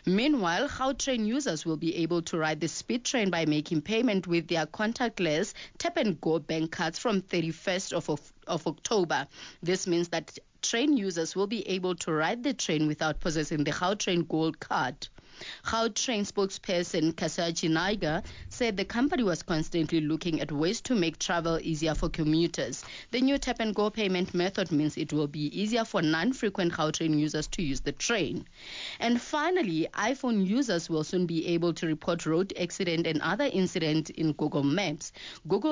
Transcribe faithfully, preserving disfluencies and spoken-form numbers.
Meanwhile, Gautrain users will be able to ride the speed train by making payment with their contactless tap and go bank cards from thirty-first of, of, of October. This means that train users will be able to ride the train without possessing the Gautrain Gold Card. Gautrain spokesperson Kasaji Naiga said the company was constantly looking at ways to make travel easier for commuters. The new tap and go payment method means it will be easier for non-frequent Gautrain users to use the train. And finally, iPhone users will soon be able to report road accident and other incidents in Google Maps. Google